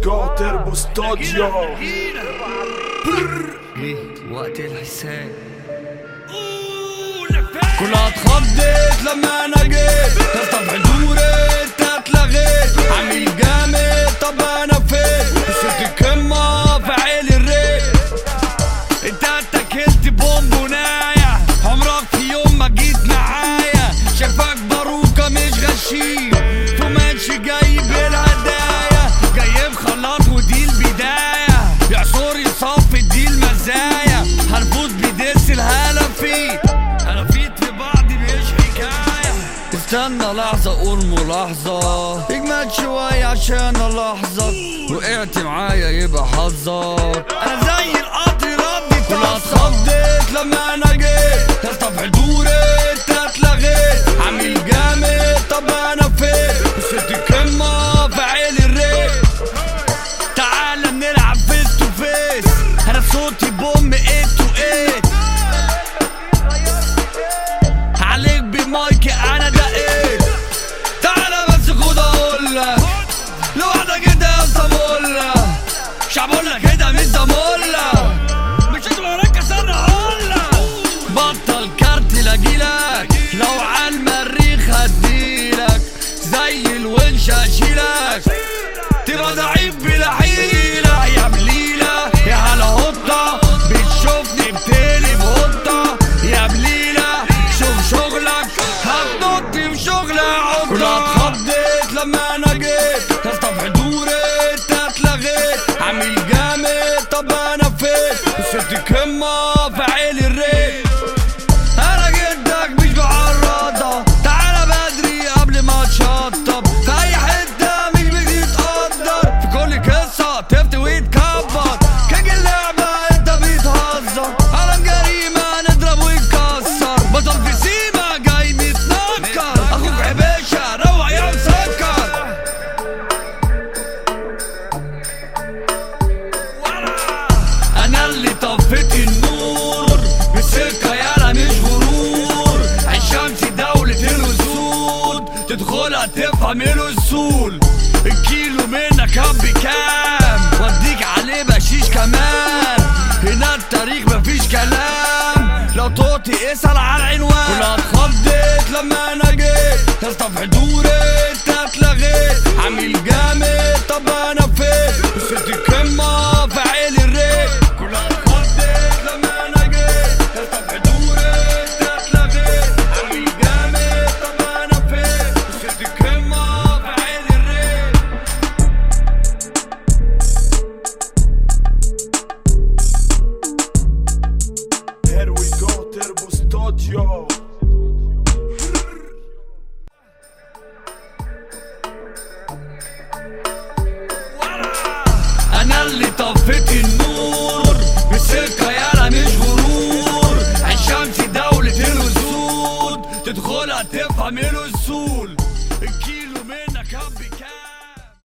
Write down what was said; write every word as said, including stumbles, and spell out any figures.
ويجو تربو ستوديو. جيت وقت الحساب كلها اتخضت لما انا جيت، طب حضوري انت اتلغيت، عامل جامد طب انا فين؟ وصلت القمة في عيل الريت، انت اتكلت بونبوناية، عمرك في يوم ما جيت معايا، شايفك باروكة مش غشيم، فمانش جايب الهدايا، جاي بخلاط ودي البداية، يعصر يصفي دي المزايا، هنفوز بدس الهلافيت، هلافيت في بعض مش حكاية، استنى لحظة اقول ملاحظة، اجمد شوية عشان اللحظة، وقعت معايا يبقى حظك، انا زي القطر ردي كلها اتخضت لما انا جيت، طب حضوري انت اتلغيت، عامل جامد طب انا فين؟ وصلت القمة في عيل الريت، تعالى بنلعب فيس تو فيس، انا صوتي بوم ايت تو ايت، عليك بمايكي انا دقيت، تعالى بس خد اقولك لوحدك انت يا صامولة، شعبولة كده مش زمولة، مش هتبقى مركز انا هقولك، بطل كارت لاجيلك، لو عالمريخ هديلك، زي الونش هشيلك، تبقى ضعيف بلا حيلة، يا بليلة يا هلا هطة، بتشوفني بتقلب هطة، يا بليلة شوف شغلك هتنط في شغل عطة، كلها اتخضت لما انا جيت، طب حضوري انت اتلغيت، عامل جامد طب انا فين؟ وصلت القمة في عيل الريت، انا جدك مش بعرضها، تعالى بدري قبل ما تشطب، في اي حتة مش بتتقدر، في كل قصة تفتي ويتكبر، كيك اللعبة انت بتهزر، عالم جريمة نضرب ويتكسر، بطل في سيما جاي متنكر، اخوك عباشة روق يا مسكر، انا اللي طفيت النور بالسكة يالا مش غرور، الشمس دولة الاسود، تدخلها تفهم الاصول، الكيلو منك كان بكام، وديك عليه بشيش كمان، هنا التاريخ مفيش كلام، لو توطي اسأل على العنوان، كلها اتخضت لما انا جيت، طب حضوري انت اتلغيت، عامل جامد طب انا فين؟ وصلت القمة في عيل الريت، كلها اتخضت لما انا جيت، طب حضوري انت اتلغيت، عامل جامد طب انا فين؟ وصلت القمة في عيل الريت. Here we go تربو ستوديو. انا اللي طفيت النور بالسكة يالا مش غرور، الشمس دولة الاسود، تدخلها تفهم الاسود.